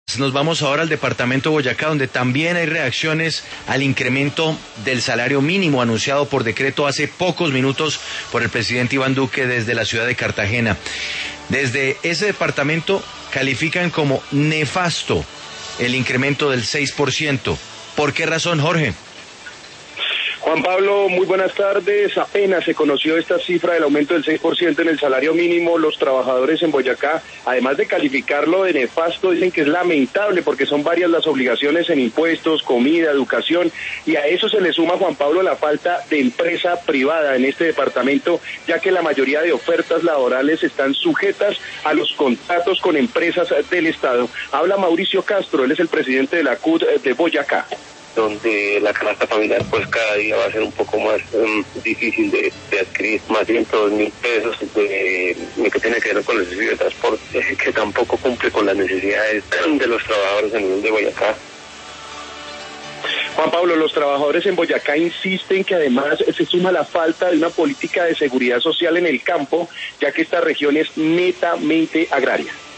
Nos vamos ahora al departamento de Boyacá, donde también hay reacciones al incremento del salario mínimo anunciado por decreto hace pocos minutos por el presidente Iván Duque desde la ciudad de Cartagena. Desde ese departamento califican como nefasto el incremento del 6%. ¿Por qué razón, Jorge? Juan Pablo, muy buenas tardes. Apenas se conoció esta cifra del aumento del 6% en el salario mínimo. Los trabajadores en Boyacá, además de calificarlo de nefasto, dicen que es lamentable porque son varias las obligaciones en impuestos, comida, educación, y a eso se le suma, Juan Pablo, la falta de empresa privada en este departamento, ya que la mayoría de ofertas laborales están sujetas a los contratos con empresas del Estado. Habla Mauricio Castro, él es el presidente de la CUT de Boyacá. Donde la canasta familiar pues cada día va a ser un poco más difícil de adquirir, más de 102.000 pesos que tiene que ver con el servicio de transporte, que tampoco cumple con las necesidades de los trabajadores en el de Boyacá. Juan Pablo, los trabajadores en Boyacá insisten que además se suma la falta de una política de seguridad social en el campo, ya que esta región es netamente agraria.